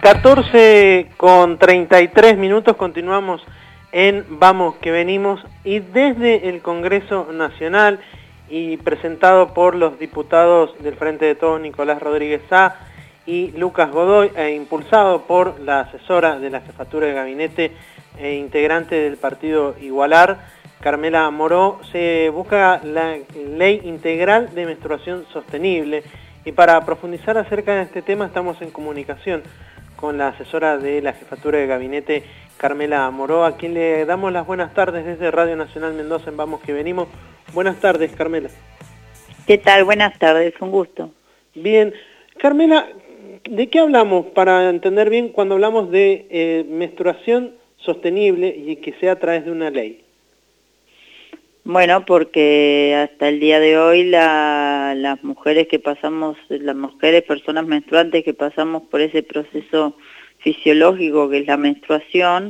14:33 continuamos en Vamos que Venimos y desde el Congreso Nacional y presentado por los diputados del Frente de Todos Nicolás Rodríguez Sá y Lucas Godoy e impulsado por la asesora de la Jefatura de Gabinete e integrante del partido Igualar, Carmela Moró, se busca la Ley Integral de Menstruación Sostenible. Y para profundizar acerca de este tema estamos en comunicación con la asesora de la Jefatura de Gabinete, Carmela Moró, a quien le damos las buenas tardes desde Radio Nacional Mendoza en Vamos que Venimos. Buenas tardes, Carmela. ¿Qué tal? Buenas tardes, un gusto. Bien. Carmela, ¿de qué hablamos para entender bien cuando hablamos de menstruación sostenible y que sea a través de una ley? Bueno, porque hasta el día de hoy las mujeres que pasamos, personas menstruantes que pasamos por ese proceso fisiológico que es la menstruación,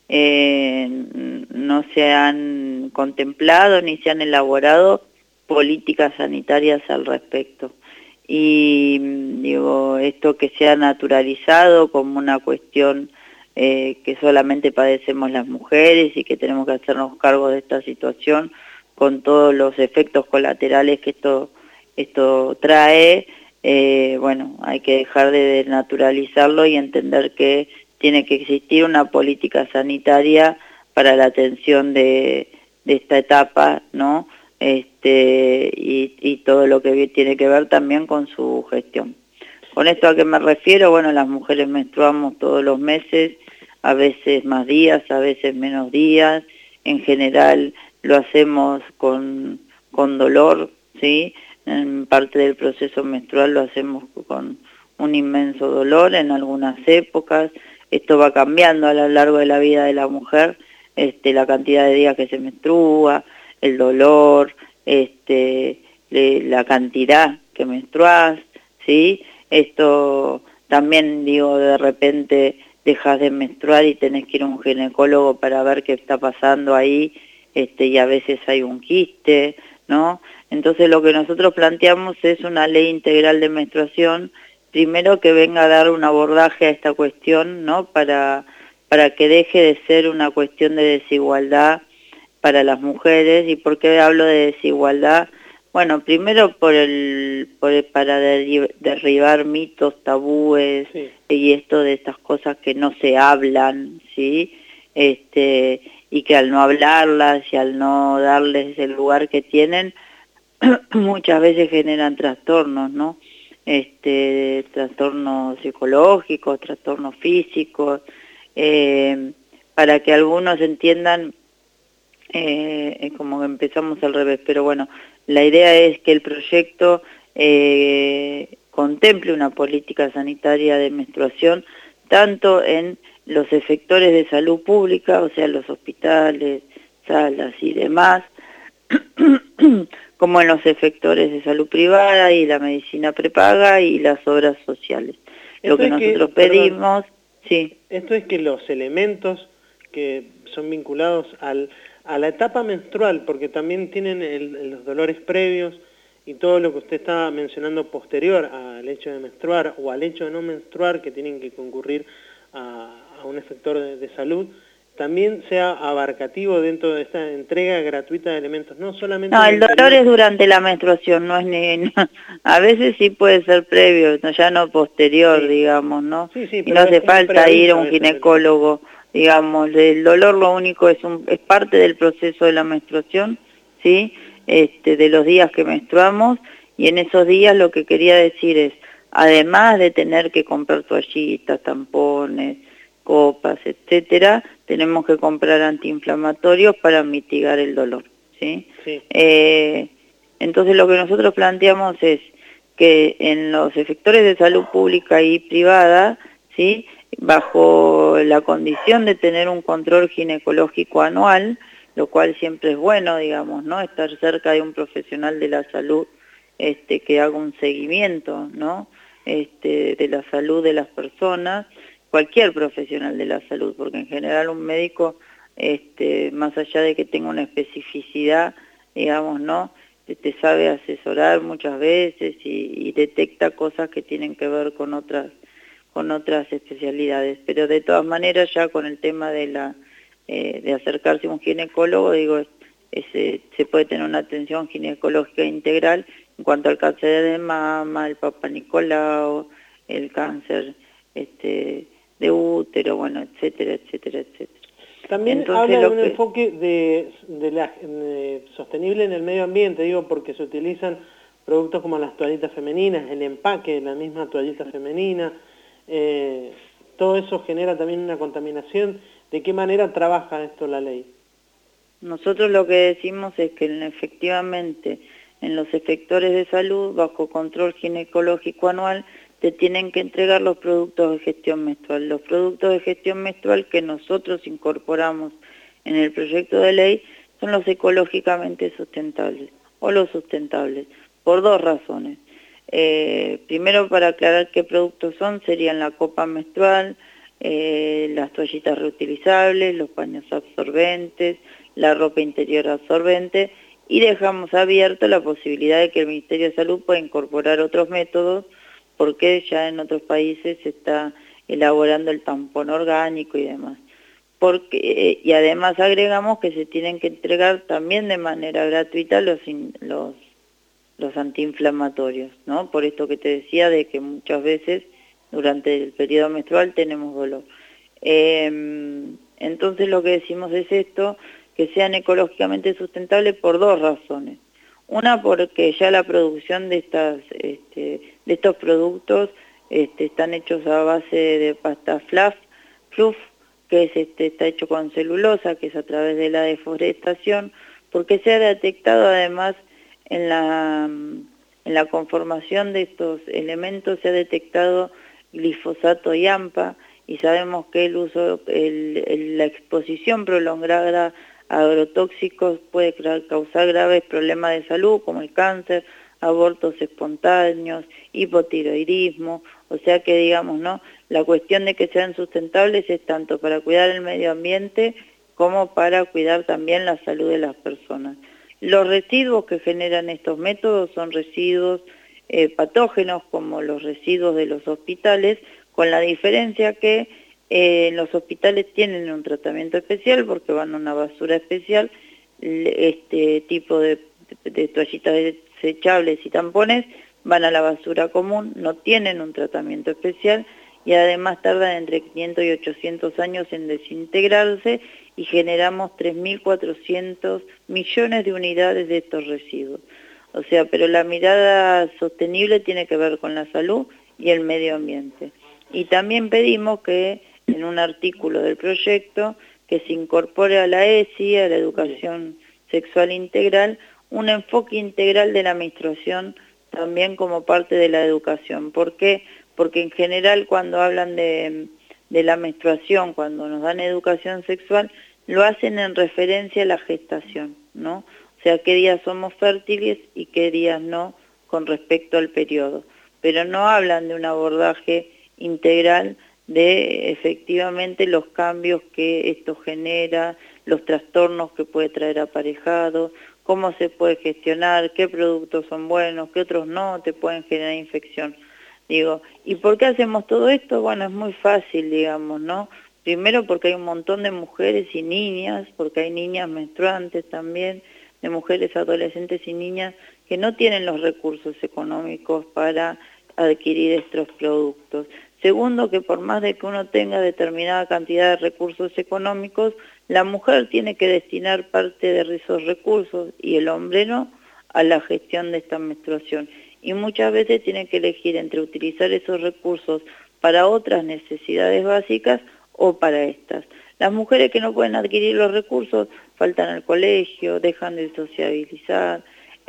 no se han contemplado ni se han elaborado políticas sanitarias al respecto. Y digo, esto que se ha naturalizado como una cuestión que solamente padecemos las mujeres y que tenemos que hacernos cargo de esta situación con todos los efectos colaterales que esto trae, bueno, hay que dejar de naturalizarlo y entender que tiene que existir una política sanitaria para la atención de esta etapa, ¿no? Y todo lo que tiene que ver también con su gestión. ¿Con esto a qué me refiero? Bueno, las mujeres menstruamos todos los meses, a veces más días, a veces menos días. En general lo hacemos con dolor, ¿sí? En parte del proceso menstrual lo hacemos con un inmenso dolor en algunas épocas. Esto va cambiando a lo largo de la vida de la mujer, la cantidad de días que se menstrua, el dolor, la cantidad que menstruás, ¿sí? Esto también, digo, de repente dejas de menstruar y tenés que ir a un ginecólogo para ver qué está pasando ahí, y a veces hay un quiste, ¿no? Entonces lo que nosotros planteamos es una ley integral de menstruación, primero que venga a dar un abordaje a esta cuestión, ¿no? Para que deje de ser una cuestión de desigualdad para las mujeres. ¿Y por qué hablo de desigualdad? Bueno, primero para derribar mitos, tabúes, sí, y esto de estas cosas que no se hablan, ¿sí? Y que al no hablarlas y al no darles el lugar que tienen, muchas veces generan trastornos, ¿no? Trastornos psicológicos, trastornos físicos, para que algunos entiendan, como que empezamos al revés, pero bueno, la idea es que el proyecto contemple una política sanitaria de menstruación, tanto en los efectores de salud pública, o sea, los hospitales, salas y demás, como en los efectores de salud privada y la medicina prepaga y las obras sociales. Lo que nosotros pedimos, sí. Esto es que los elementos que son vinculados a la etapa menstrual, porque también tienen los dolores previos y todo lo que usted estaba mencionando posterior al hecho de menstruar o al hecho de no menstruar, que tienen que concurrir a un efector de salud, también sea abarcativo dentro de esta entrega gratuita de elementos, no solamente... No, el dolor es durante la menstruación, no es no, a veces sí puede ser previo, ya no posterior, sí, digamos, ¿no? Sí, sí, y no hace falta ir a un ginecólogo, digamos, el dolor lo único es parte del proceso de la menstruación, ¿sí? De los días que menstruamos, y en esos días lo que quería decir es, además de tener que comprar toallitas, tampones, copas, etcétera, tenemos que comprar antiinflamatorios para mitigar el dolor, ¿sí? Sí. Entonces lo que nosotros planteamos es que en los efectores de salud pública y privada, ¿sí?, bajo la condición de tener un control ginecológico anual, lo cual siempre es bueno, digamos, ¿no?, estar cerca de un profesional de la salud que haga un seguimiento, ¿no?, de la salud de las personas, cualquier profesional de la salud, porque en general un médico, más allá de que tenga una especificidad, digamos, ¿no?, te sabe asesorar muchas veces y detecta cosas que tienen que ver con otras con otras especialidades, pero de todas maneras ya con el tema de acercarse a un ginecólogo, digo, se puede tener una atención ginecológica integral en cuanto al cáncer de mama, el Papa Nicolau, el cáncer de útero, bueno, etcétera, etcétera, etcétera. También Entonces, habla de un enfoque sostenible en el medio ambiente, digo, porque se utilizan productos como las toallitas femeninas, el empaque de la misma toallita femenina, todo eso genera también una contaminación. ¿De qué manera trabaja esto la ley? Nosotros lo que decimos es que efectivamente en los efectores de salud, bajo control ginecológico anual, te tienen que entregar los productos de gestión menstrual. Los productos de gestión menstrual que nosotros incorporamos en el proyecto de ley son los ecológicamente sustentables o los sustentables, por dos razones. Primero, para aclarar qué productos son, serían la copa menstrual, las toallitas reutilizables, los paños absorbentes, la ropa interior absorbente, y dejamos abierta la posibilidad de que el Ministerio de Salud pueda incorporar otros métodos, porque ya en otros países se está elaborando el tampón orgánico y demás. Y además agregamos que se tienen que entregar también de manera gratuita los antiinflamatorios, ¿no? Por esto que te decía de que muchas veces durante el periodo menstrual tenemos dolor. Entonces lo que decimos es esto, que sean ecológicamente sustentables por dos razones. Una, porque ya la producción de estos productos están hechos a base de pasta fluff, que está hecho con celulosa, que es a través de la deforestación, porque se ha detectado además en la conformación de estos elementos, se ha detectado glifosato y AMPA, y sabemos que la exposición prolongada a agrotóxicos puede causar graves problemas de salud como el cáncer, abortos espontáneos, hipotiroidismo, o sea que digamos, ¿no? La cuestión de que sean sustentables es tanto para cuidar el medio ambiente como para cuidar también la salud de las personas. Los residuos que generan estos métodos son residuos patógenos como los residuos de los hospitales, con la diferencia que los hospitales tienen un tratamiento especial porque van a una basura especial, este tipo de toallitas desechables y tampones van a la basura común, no tienen un tratamiento especial y además tardan entre 500 y 800 años en desintegrarse y generamos 3.400 millones de unidades de estos residuos. O sea, pero la mirada sostenible tiene que ver con la salud y el medio ambiente. Y también pedimos que en un artículo del proyecto que se incorpore a la ESI, a la educación sexual integral, un enfoque integral de la menstruación también como parte de la educación. ¿Por qué? Porque en general cuando hablan de la menstruación, cuando nos dan educación sexual, lo hacen en referencia a la gestación, ¿no? O sea, qué días somos fértiles y qué días no con respecto al periodo. Pero no hablan de un abordaje integral de efectivamente los cambios que esto genera, los trastornos que puede traer aparejado, cómo se puede gestionar, qué productos son buenos, qué otros no te pueden generar infección. Digo, ¿y por qué hacemos todo esto? Bueno, es muy fácil, digamos, ¿no? Primero porque hay un montón de mujeres y niñas, porque hay niñas menstruantes también, de mujeres, adolescentes y niñas que no tienen los recursos económicos para adquirir estos productos. Segundo, que por más de que uno tenga determinada cantidad de recursos económicos, la mujer tiene que destinar parte de esos recursos y el hombre no a la gestión de esta menstruación. Y muchas veces tiene que elegir entre utilizar esos recursos para otras necesidades básicas o para estas. Las mujeres que no pueden adquirir los recursos faltan al colegio, dejan de sociabilizar,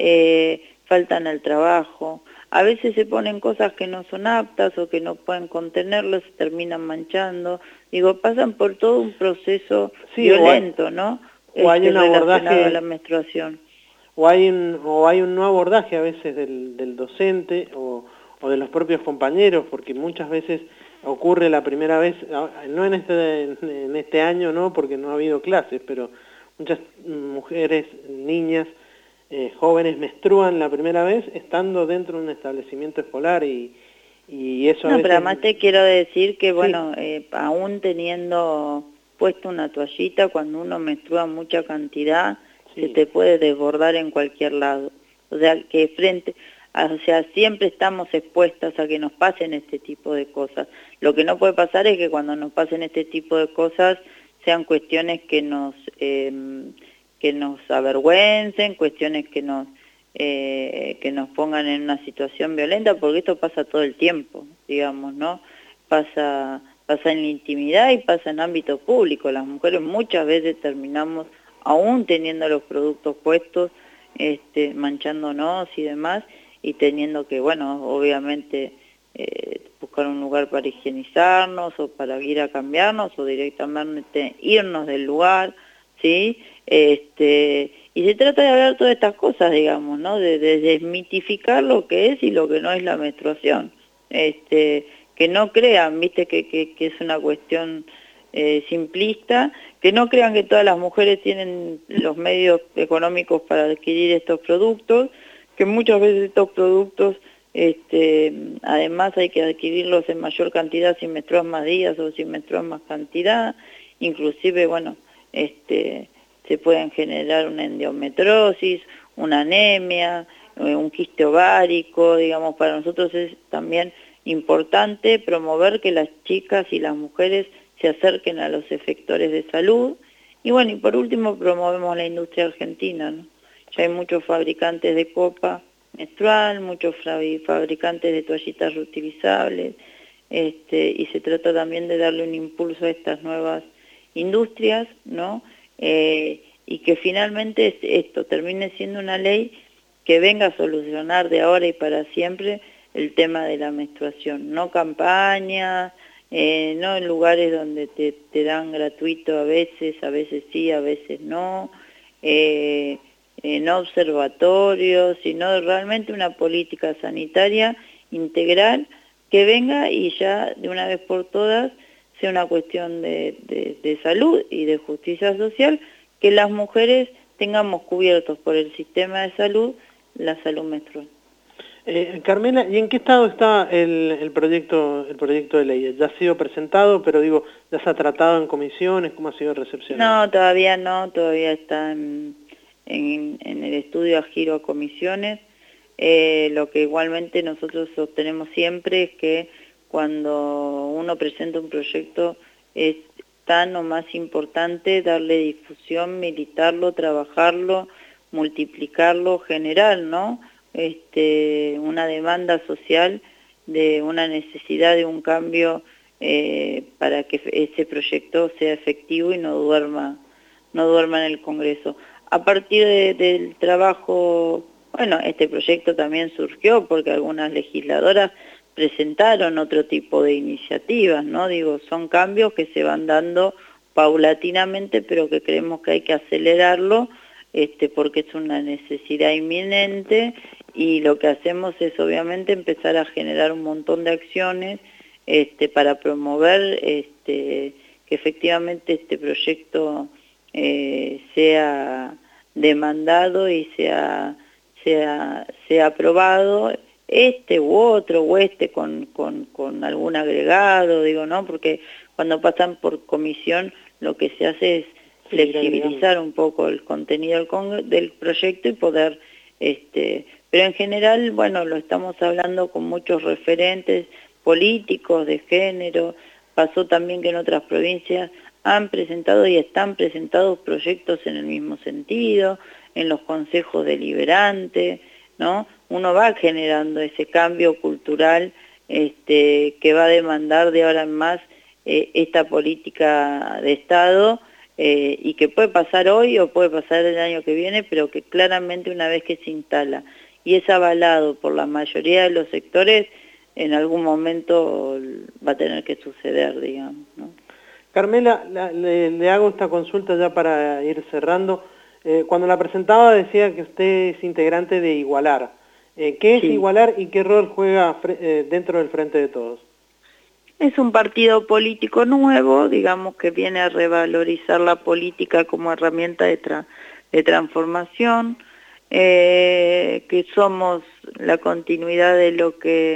faltan al trabajo. A veces se ponen cosas que no son aptas o que no pueden contenerlos, se terminan manchando. Digo, pasan por todo un proceso violento, ¿no? O hay un relacionado a la menstruación. O hay un no abordaje a veces del docente o de los propios compañeros, porque muchas veces ocurre la primera vez, no en este año, no, porque no ha habido clases, pero muchas mujeres, niñas, jóvenes menstruan la primera vez estando dentro de un establecimiento escolar y y eso No, a veces... pero además te quiero decir que, Sí. bueno, aún teniendo puesto una toallita, cuando uno menstrua mucha cantidad, Sí. se te puede desbordar en cualquier lado. O sea, que o sea, siempre estamos expuestas a que nos pasen este tipo de cosas. Lo que no puede pasar es que cuando nos pasen este tipo de cosas sean cuestiones que nos avergüencen, cuestiones que nos pongan en una situación violenta, porque esto pasa todo el tiempo, digamos, ¿no? Pasa en la intimidad y pasa en ámbito público. Las mujeres muchas veces terminamos, aún teniendo los productos puestos, manchándonos y demás, y teniendo que, bueno, obviamente buscar un lugar para higienizarnos o para ir a cambiarnos o directamente irnos del lugar, ¿sí? Y se trata de hablar todas estas cosas, digamos, ¿no? De desmitificar lo que es y lo que no es la menstruación. Que no crean, viste, que es una cuestión simplista, que no crean que todas las mujeres tienen los medios económicos para adquirir estos productos, que muchas veces estos productos, además hay que adquirirlos en mayor cantidad si menstruas más días o si menstruas más cantidad, inclusive, bueno, se pueden generar una endometriosis, una anemia, un quiste ovárico, digamos, para nosotros es también importante promover que las chicas y las mujeres se acerquen a los efectores de salud. Y bueno, y por último promovemos la industria argentina, ¿no? Ya hay muchos fabricantes de copa menstrual, muchos fabricantes de toallitas reutilizables, y se trata también de darle un impulso a estas nuevas industrias, ¿no? Y que finalmente esto termine siendo una ley que venga a solucionar de ahora y para siempre el tema de la menstruación, no campañas, no en lugares donde te dan gratuito a veces sí, a veces no, no observatorios, sino realmente una política sanitaria integral que venga y ya de una vez por todas sea una cuestión de salud y de justicia social, que las mujeres tengamos cubiertos por el sistema de salud la salud menstrual. Carmela, ¿y en qué estado está el proyecto de ley? Ya ha sido presentado, pero digo, ¿ya se ha tratado en comisiones? ¿Cómo ha sido recepcionado? No, todavía no, todavía está en el estudio a giro a comisiones. Lo que igualmente nosotros sostenemos siempre es que cuando uno presenta un proyecto es tan o más importante darle difusión, militarlo, trabajarlo, multiplicarlo, generar, ¿no? Una demanda social de una necesidad de un cambio para que ese proyecto sea efectivo y no duerma en el Congreso. A partir del trabajo, bueno, este proyecto también surgió porque algunas legisladoras presentaron otro tipo de iniciativas, ¿no? Digo, son cambios que se van dando paulatinamente, pero que creemos que hay que acelerarlo, porque es una necesidad inminente, y lo que hacemos es obviamente empezar a generar un montón de acciones para promover que efectivamente este proyecto sea demandado y sea aprobado, u otro, o con algún agregado, digo, ¿no? Porque cuando pasan por comisión lo que se hace es flexibilizar un poco el contenido del proyecto y poder, pero en general, bueno, lo estamos hablando con muchos referentes políticos de género. Pasó también que en otras provincias han presentado y están presentados proyectos en el mismo sentido, en los consejos deliberantes, ¿no? Uno va generando ese cambio cultural que va a demandar de ahora en más esta política de Estado, y que puede pasar hoy o puede pasar el año que viene, pero que claramente una vez que se instala y es avalado por la mayoría de los sectores, en algún momento va a tener que suceder, digamos, ¿no? Carmela, le hago esta consulta ya para ir cerrando. Cuando la presentaba decía que usted es integrante de Igualar. ¿Qué es Igualar y qué rol juega dentro del Frente de Todos? Es un partido político nuevo, digamos, que viene a revalorizar la política como herramienta de transformación, que somos la continuidad de lo que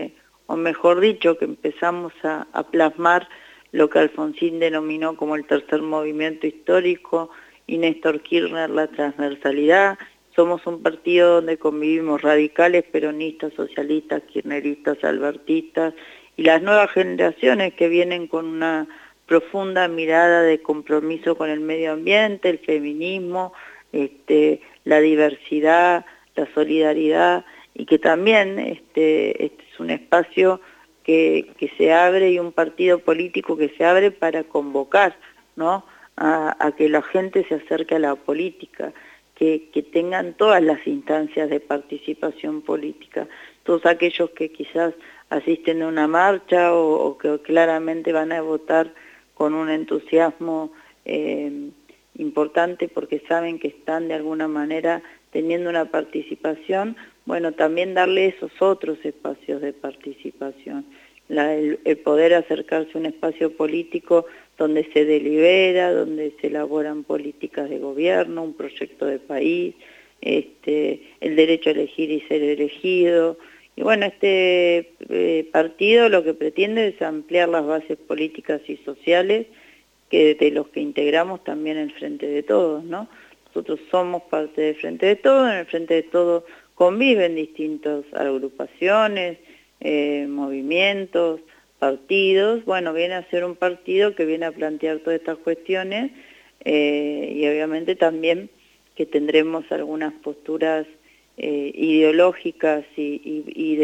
o mejor dicho, que empezamos a plasmar lo que Alfonsín denominó como el tercer movimiento histórico y Néstor Kirchner la transversalidad. Somos un partido donde convivimos radicales, peronistas, socialistas, kirchneristas, albertistas y las nuevas generaciones que vienen con una profunda mirada de compromiso con el medio ambiente, el feminismo, la diversidad, la solidaridad, y que también este es un espacio que se abre y un partido político que se abre para convocar, ¿no?, a que la gente se acerque a la política, que tengan todas las instancias de participación política, todos aquellos que quizás asisten a una marcha o que claramente van a votar con un entusiasmo importante porque saben que están de alguna manera teniendo una participación, bueno, también darle esos otros espacios de participación, el poder acercarse a un espacio político donde se delibera, donde se elaboran políticas de gobierno, un proyecto de país, el derecho a elegir y ser elegido. Y bueno, partido lo que pretende es ampliar las bases políticas y sociales de los que integramos también el Frente de Todos, ¿no? Nosotros somos parte del Frente de Todos, en el Frente de Todos conviven distintas agrupaciones, movimientos, partidos. Bueno, viene a ser un partido que viene a plantear todas estas cuestiones y obviamente también que tendremos algunas posturas ideológicas y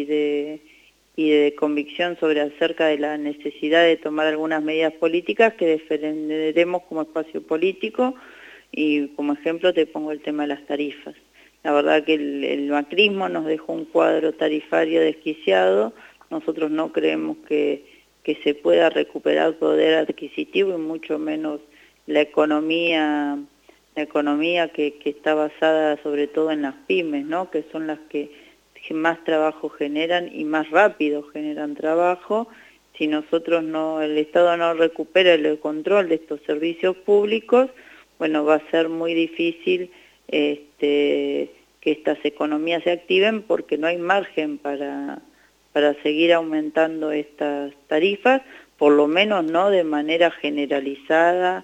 de convicción acerca de la necesidad de tomar algunas medidas políticas que defenderemos como espacio político, y como ejemplo te pongo el tema de las tarifas. La verdad que el macrismo nos dejó un cuadro tarifario desquiciado. Nosotros no creemos que se pueda recuperar poder adquisitivo y mucho menos la economía que está basada sobre todo en las pymes, ¿no?, que son las que más trabajo generan y más rápido generan trabajo. Si nosotros el Estado no recupera el control de estos servicios públicos, bueno, va a ser muy difícil que estas economías se activen porque no hay margen para seguir aumentando estas tarifas, por lo menos no de manera generalizada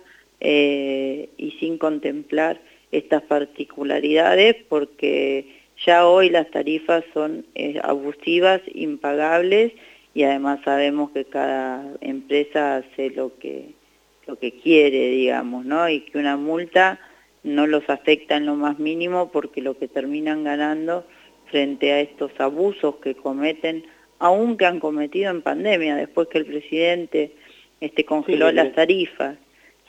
y sin contemplar estas particularidades, porque ya hoy las tarifas son abusivas, impagables, y además sabemos que cada empresa hace lo que quiere, digamos, ¿no?, y que una multa no los afecta en lo más mínimo porque lo que terminan ganando frente a estos abusos que cometen, aún que han cometido en pandemia, después que el presidente congeló las tarifas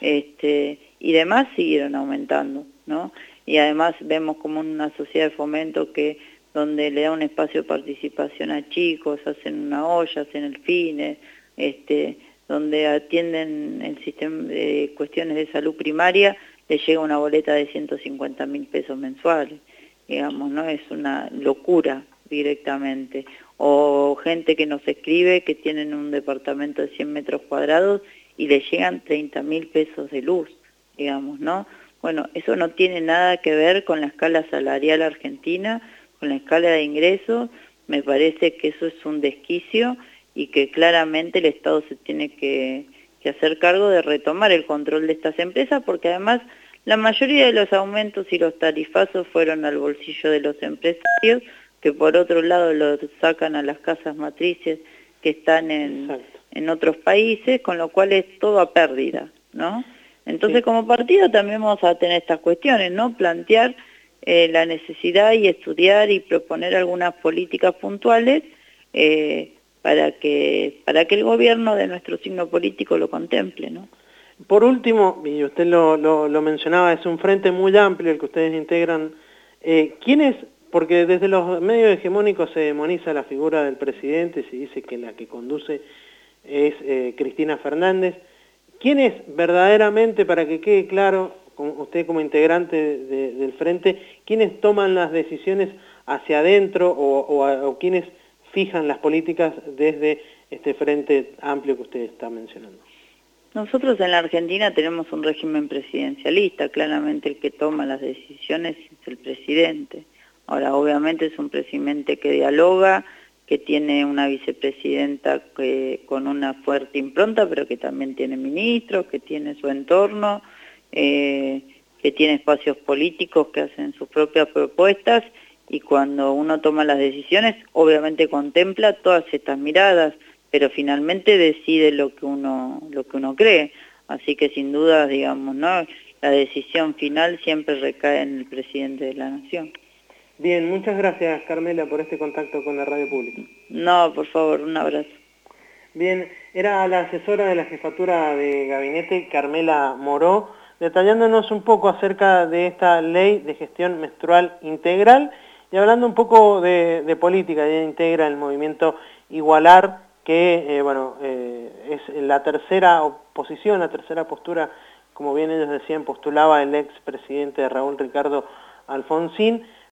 y demás, siguieron aumentando, ¿no? Y además vemos como una sociedad de fomento donde le da un espacio de participación a chicos, hacen una olla, hacen el FINE, donde atienden el sistema de cuestiones de salud primaria, le llega una boleta de 150.000 pesos mensuales, digamos, ¿no? Es una locura directamente. O gente que nos escribe que tienen un departamento de 100 metros cuadrados y le llegan 30.000 pesos de luz, digamos, ¿no? Bueno, eso no tiene nada que ver con la escala salarial argentina, con la escala de ingresos. Me parece que eso es un desquicio y que claramente el Estado se tiene que hacer cargo de retomar el control de estas empresas, porque además la mayoría de los aumentos y los tarifazos fueron al bolsillo de los empresarios, que por otro lado los sacan a las casas matrices que están en otros países, con lo cual es todo a pérdida, ¿no? Entonces, como partido también vamos a tener estas cuestiones, ¿no? Plantear la necesidad y estudiar y proponer algunas políticas puntuales para que el gobierno de nuestro signo político lo contemple, ¿no? Por último, y usted lo mencionaba, es un frente muy amplio el que ustedes integran. ¿Quiénes? Porque desde los medios hegemónicos se demoniza la figura del presidente, se dice que la que conduce es Cristina Fernández. ¿Quiénes verdaderamente, para que quede claro, usted como integrante del Frente, quiénes toman las decisiones hacia adentro o quiénes fijan las políticas desde este Frente amplio que usted está mencionando? Nosotros en la Argentina tenemos un régimen presidencialista, claramente el que toma las decisiones es el presidente. Ahora, obviamente es un presidente que dialoga, que tiene una vicepresidenta con una fuerte impronta, pero que también tiene ministros, que tiene su entorno, que tiene espacios políticos que hacen sus propias propuestas, y cuando uno toma las decisiones, obviamente contempla todas estas miradas, pero finalmente decide lo que uno cree. Así que sin duda, digamos, ¿no?, la decisión final siempre recae en el presidente de la Nación. Bien, muchas gracias, Carmela, por este contacto con la radio pública. No, por favor, un abrazo. Bien, era la asesora de la Jefatura de Gabinete, Carmela Moró, detallándonos un poco acerca de esta ley de gestión menstrual integral y hablando un poco de política. Ella integra el movimiento Igualar, que es la tercera oposición, la tercera postura, como bien ellos decían, postulaba el expresidente Raúl Ricardo Alfonsín,